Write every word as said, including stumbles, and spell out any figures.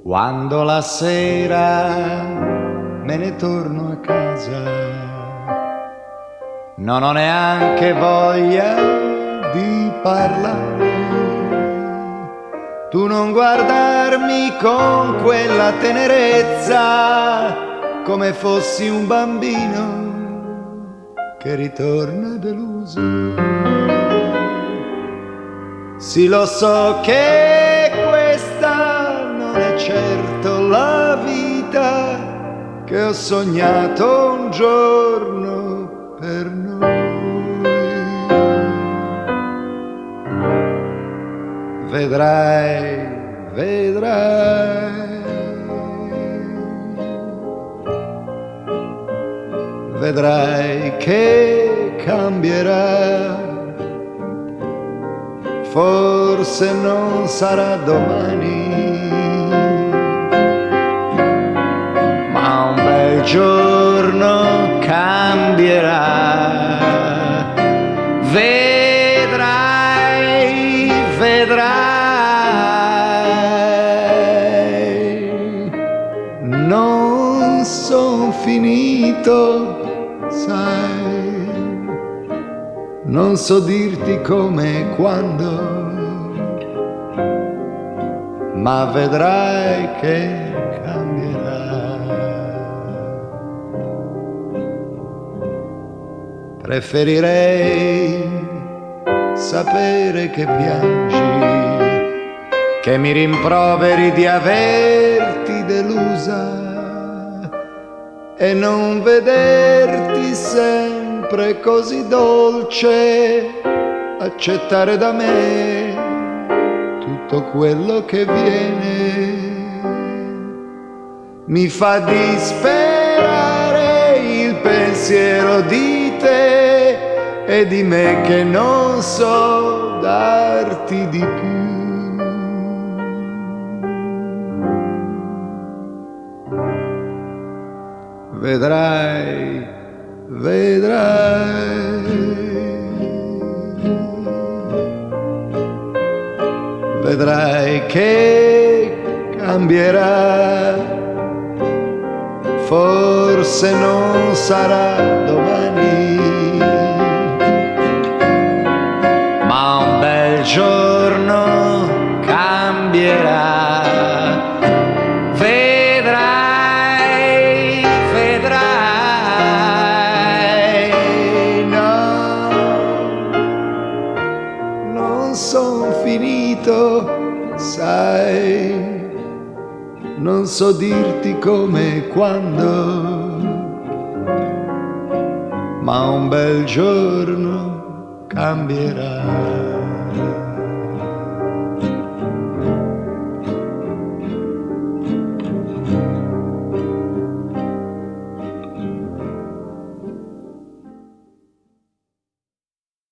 Quando la sera me ne torno a casa, non ho neanche voglia di parlare. Tu non guardarmi con quella tenerezza, come fossi un bambino che ritorna deluso. Sì, lo so che questa non è certo la vita che ho sognato un giorno per noi. Vedrai, vedrai, vedrai che cambierà. Forse non sarà domani, ma un bel giorno cambierà. Vedrai, vedrai, non son finito, sai. Non so dirti come e quando, ma vedrai che cambierà. Preferirei sapere che piangi, che mi rimproveri di averti delusa e non vederti sempre così dolce, accettare da me tutto quello che viene. Mi fa disperare il pensiero di te e di me che non so darti di più. Vedrai, vedrai, vedrai che cambierà. Forse non sarà domani, ma un bel giorno cambierà. Vedrai, vedrai, no, non son finito, sai. Non so dirti come e quando, ma un bel giorno cambierà.